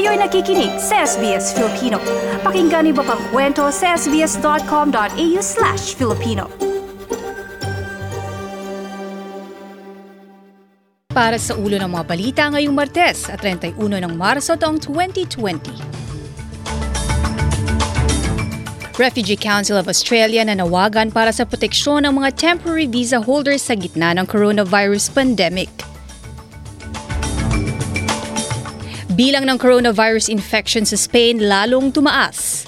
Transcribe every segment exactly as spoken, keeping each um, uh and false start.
Kayo'y nakikinig sa S B S Filipino. Pakinggan niyo pa ang kwento sa sbs.com.au slash Filipino. Para sa ulo ng mga balita ngayong Martes at thirty-one ng Marso taong twenty twenty. Refugee Council of Australia nanawagan para sa proteksyon ng mga temporary visa holders sa gitna ng coronavirus pandemic. Bilang ng coronavirus infection sa Spain lalong tumaas.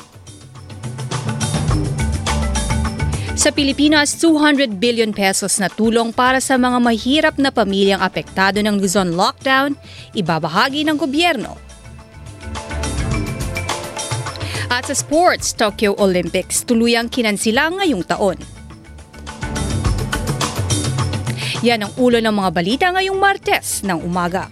Sa Pilipinas, two hundred billion pesos na tulong para sa mga mahirap na pamilyang apektado ng Luzon lockdown, ibabahagi ng gobyerno. At sa sports, Tokyo Olympics tuluyang kinansila ngayong taon. Yan ang ulo ng mga balita ngayong Martes ng umaga.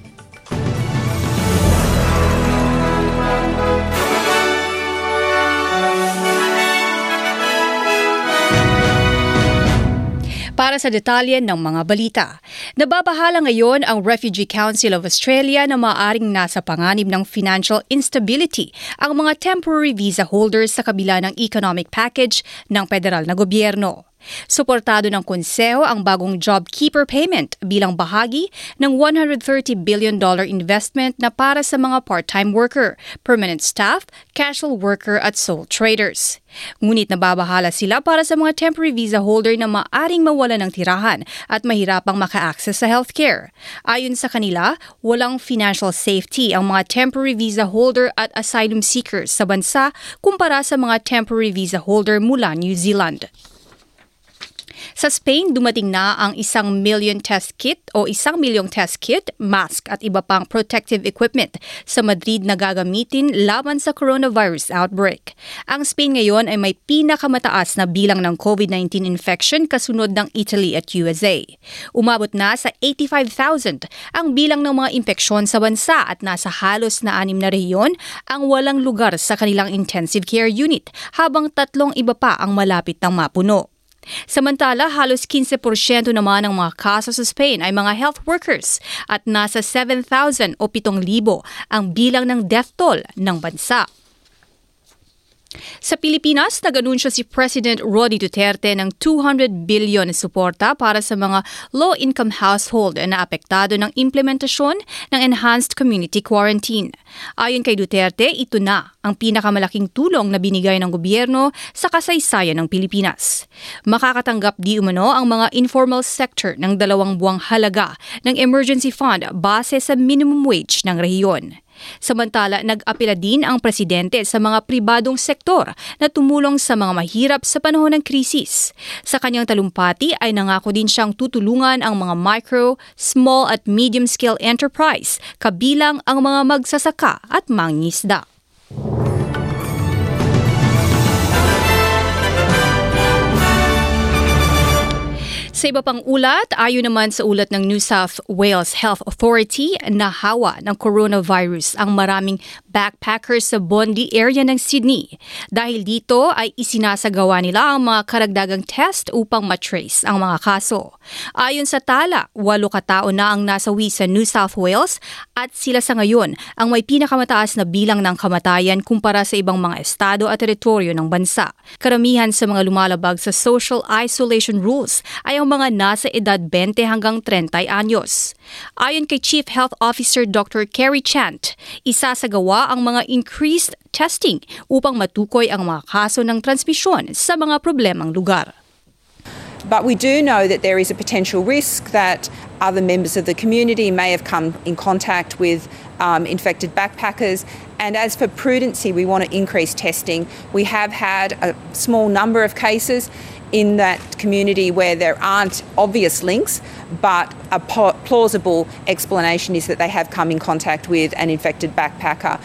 Para sa detalye ng mga balita, nababahala ngayon ang Refugee Council of Australia na maaaring nasa panganib ng financial instability ang mga temporary visa holders sa kabila ng economic package ng federal na gobyerno. Suportado ng konseho ang bagong JobKeeper payment bilang bahagi ng one hundred thirty billion dollars investment na para sa mga part-time worker, permanent staff, casual worker at sole traders. Ngunit nababahala sila para sa mga temporary visa holder na maaring mawala ng tirahan at mahirapang maka-access sa healthcare. Ayon sa kanila, walang financial safety ang mga temporary visa holder at asylum seekers sa bansa kumpara sa mga temporary visa holder mula New Zealand. Sa Spain, dumating na ang isang million test kit o isang milyong test kit, mask at iba pang protective equipment sa Madrid na gagamitin laban sa coronavirus outbreak. Ang Spain ngayon ay may pinakamataas na bilang ng COVID nineteen infection kasunod ng Italy at U S A. Umabot na sa eighty-five thousand ang bilang ng mga impeksyon sa bansa at nasa halos na anim na rehiyon ang walang lugar sa kanilang intensive care unit habang tatlong iba pa ang malapit ng mapuno. Samantala, halos fifteen percent naman ng mga kaso sa Spain ay mga health workers at nasa seven thousand o seven thousand ang bilang ng death toll ng bansa. Sa Pilipinas, nag-anunsyo si President Roddy Duterte ng two hundred billion na suporta para sa mga low-income household na apektado ng implementasyon ng Enhanced Community Quarantine. Ayon kay Duterte, ito na ang pinakamalaking tulong na binigay ng gobyerno sa kasaysayan ng Pilipinas. Makakatanggap di umano ang mga informal sector ng dalawang buwang halaga ng emergency fund base sa minimum wage ng rehiyon. Samantala, nag-apela din ang presidente sa mga pribadong sektor na tumulong sa mga mahirap sa panahon ng krisis. Sa kanyang talumpati ay nangako din siyang tutulungan ang mga micro, small at medium-scale enterprise, kabilang ang mga magsasaka at mangingisda. Sa iba pang ulat, ayon naman sa ulat ng New South Wales Health Authority, nahawa ng coronavirus ang maraming backpackers sa Bondi area ng Sydney. Dahil dito ay isinasagawa nila ang mga karagdagang test upang matrace ang mga kaso. Ayon sa tala, walo katao na ang nasawi sa New South Wales at sila sa ngayon ang may pinakamataas na bilang ng kamatayan kumpara sa ibang mga estado at teritoryo ng bansa. Karamihan sa mga lumalabag sa social isolation rules ay ang mga nasa edad twenty hanggang thirty anyos. Ayon kay Chief Health Officer Doctor Kerry Chant, isasagawa ang mga increased testing upang matukoy ang mga kaso ng transmisyon sa mga problemang lugar. But we do know that there is a potential risk that other members of the community may have come in contact with um, infected backpackers. And as for prudency, we want to increase testing. We have had a small number of cases in that community where there aren't obvious links, but a plausible explanation is that they have come in contact with an infected backpacker.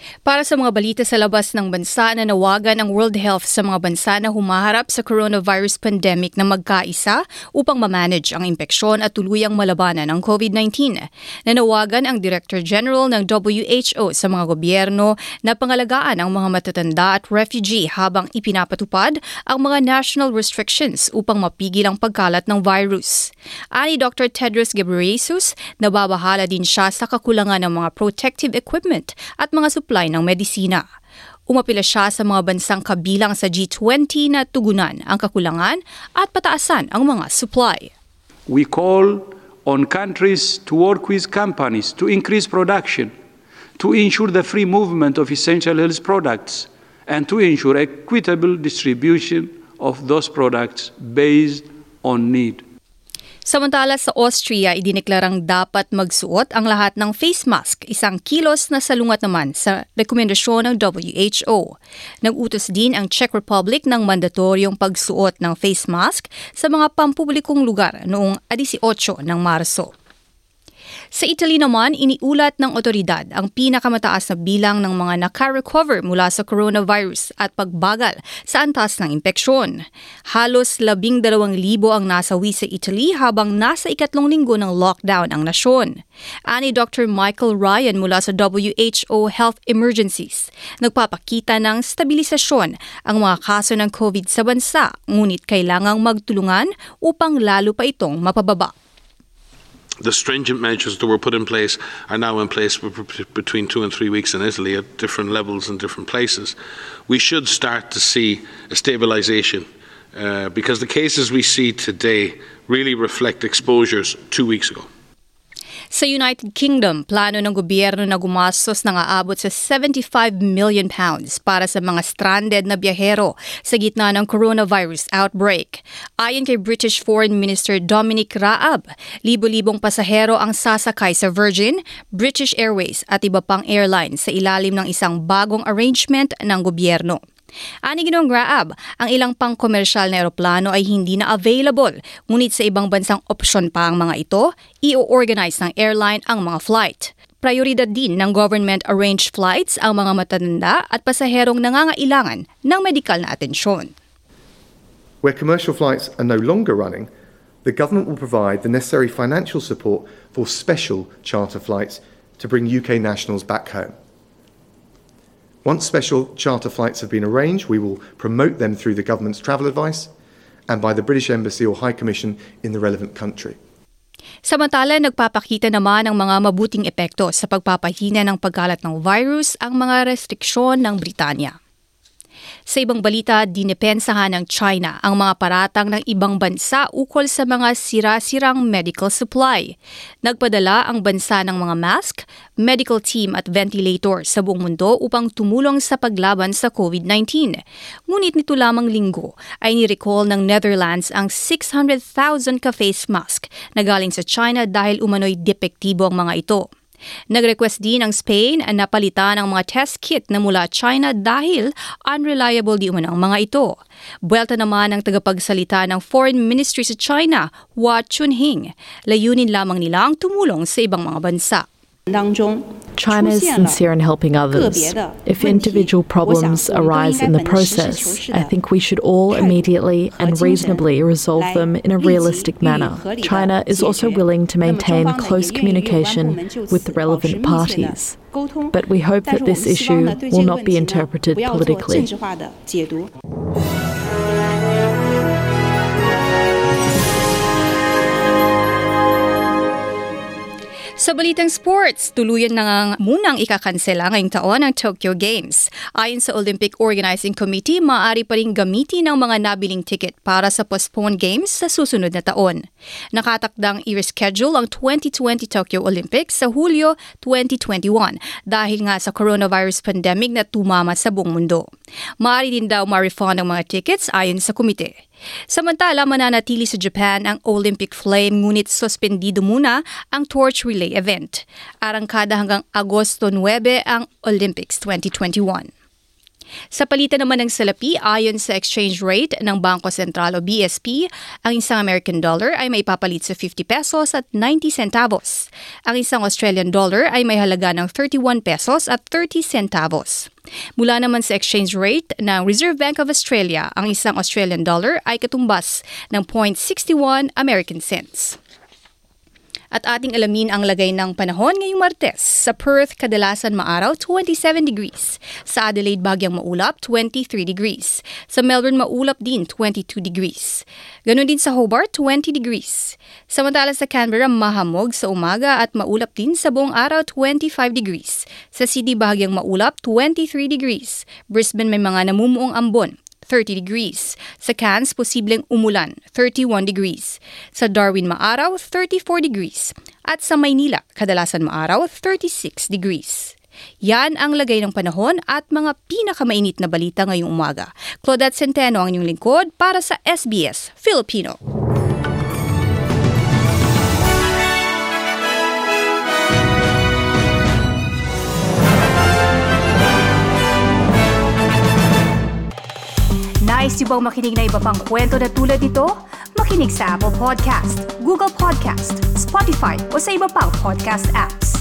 Para sa mga balita sa labas ng bansa, na nawagan ang World Health sa mga bansa na humaharap sa coronavirus pandemic na magkaisa upang ma-manage ang impeksyon at tuluyang malabanan ang COVID nineteen. Nanawagan ang Director General ng W H O sa mga gobyerno na pangalagaan ang mga matatanda at refugee habang ipinapatupad ang mga national restrictions upang mapigil ang pagkalat ng virus. Ani Doctor Tedros Ghebreyesus, nababahala din siya sa kakulangan ng mga protective equipment at mga supply ng medisina. Umapila siya sa mga bansang kabilang sa G twenty na tugunan ang kakulangan at pataasan ang mga supply. We call on countries to work with companies to increase production, to ensure the free movement of essential health products, and to ensure equitable distribution of those products based on need. Samantala sa Austria, idineklarang dapat magsuot ang lahat ng face mask, isang kilos na salungat naman sa rekomendasyon ng W H O. Nag-utos din ang Czech Republic ng mandatoryong pagsuot ng face mask sa mga pampublikong lugar noong eighteen ng Marso. Sa Italy naman, iniulat ng otoridad ang pinakamataas na bilang ng mga naka-recover mula sa coronavirus at pagbagal sa antas ng impeksyon. Halos labing dalawang libo ang nasawi sa Italy habang nasa ikatlong linggo ng lockdown ang nasyon. Ani Doctor Michael Ryan mula sa W H O Health Emergencies, nagpapakita ng stabilisasyon ang mga kaso ng COVID sa bansa, ngunit kailangang magtulungan upang lalo pa itong mapababa. The stringent measures that were put in place are now in place between two and three weeks in Italy at different levels in different places. We should start to see a stabilisation uh, because the cases we see today really reflect exposures two weeks ago. Sa United Kingdom, plano ng gobyerno na gumastos ng aabot sa seventy-five million pounds para sa mga stranded na biyahero sa gitna ng coronavirus outbreak. Ayon kay British Foreign Minister Dominic Raab, libo-libong pasahero ang sasakay sa Virgin, British Airways at iba pang airlines sa ilalim ng isang bagong arrangement ng gobyerno. Ani Ginoong Raab, ang ilang pang-komersyal na eroplano ay hindi na available, ngunit sa ibang bansang opsyon pa ang mga ito, i-organize ng airline ang mga flight. Prioridad din ng government-arranged flights ang mga matatanda at pasaherong nangangailangan ng medikal na atensyon. Where commercial flights are no longer running, the government will provide the necessary financial support for special charter flights to bring U K nationals back home. Once special charter flights have been arranged, we will promote them through the government's travel advice and by the British Embassy or High Commission in the relevant country. Samantala, nagpapakita naman ng mga mabuting epekto sa pagpapahina ng pagkalat ng virus ang mga restriksyon ng Britanya. Sa ibang balita, dinepensahan ng China ang mga paratang ng ibang bansa ukol sa mga sira-sirang medical supply. Nagpadala ang bansa ng mga mask, medical team at ventilator sa buong mundo upang tumulong sa paglaban sa COVID nineteen. Ngunit nito lamang linggo ay ni-recall ng Netherlands ang six hundred thousand ka-face mask na galing sa China dahil umano'y depektibo ang mga ito. Nag-request din ang Spain na palitan ang mga test kit na mula China dahil unreliable di umano ang mga ito. Buwelta naman ang tagapagsalita ng Foreign Ministry sa China, Hua Chunhing. Layunin lamang nila ang tumulong sa ibang mga bansa. China is sincere in helping others. If individual problems arise in the process, I think we should all immediately and reasonably resolve them in a realistic manner. China is also willing to maintain close communication with the relevant parties. But we hope that this issue will not be interpreted politically. Sa balitang sports, tuluyan na nga munang ikakansela ngayong taon ang Tokyo Games. Ayon sa Olympic Organizing Committee, maaari pa rin gamitin ang mga nabiling ticket para sa postponed games sa susunod na taon. Nakatakdang i-reschedule ang twenty twenty Tokyo Olympics sa Hulyo twenty twenty-one dahil nga sa coronavirus pandemic na tumama sa buong mundo. Maaari din daw ma-refund ang mga tickets ayon sa komite. Samantala, mananatili sa Japan ang Olympic Flame ngunit suspendido muna ang torch relay event. Arangkada hanggang Agosto nine ang Olympics twenty twenty-one. Sa palitan naman ng salapi, ayon sa exchange rate ng Bangko Sentral o B S P, ang isang American dollar ay may papalit sa fifty pesos at ninety centavos. Ang isang Australian dollar ay may halaga ng thirty-one pesos at thirty centavos. Mula naman sa exchange rate ng Reserve Bank of Australia, ang isang Australian dollar ay katumbas ng zero point six one American cents. At ating alamin ang lagay ng panahon ngayong Martes. Sa Perth, kadalasan maaraw, twenty-seven degrees. Sa Adelaide, bagyang maulap, twenty-three degrees. Sa Melbourne, maulap din, twenty-two degrees. Ganon din sa Hobart, twenty degrees. Samantala sa Canberra, mahamog sa umaga at maulap din sa buong araw, twenty-five degrees. Sa Sydney, bagyang maulap, twenty-three degrees. Brisbane, may mga namumuong ambon, thirty degrees. Sa Cairns, posibleng umulan, thirty-one degrees. Sa Darwin, maaraw, thirty-four degrees. At sa Maynila, kadalasan maaraw, thirty-six degrees. Yan ang lagay ng panahon at mga pinakamainit na balita ngayong umaga. Claudette Centeno ang inyong lingkod para sa S B S Filipino. Nice yung bang makinig na iba pang kwento na tulad ito? Makinig sa Apple Podcast, Google Podcast, Spotify o sa iba pang podcast apps.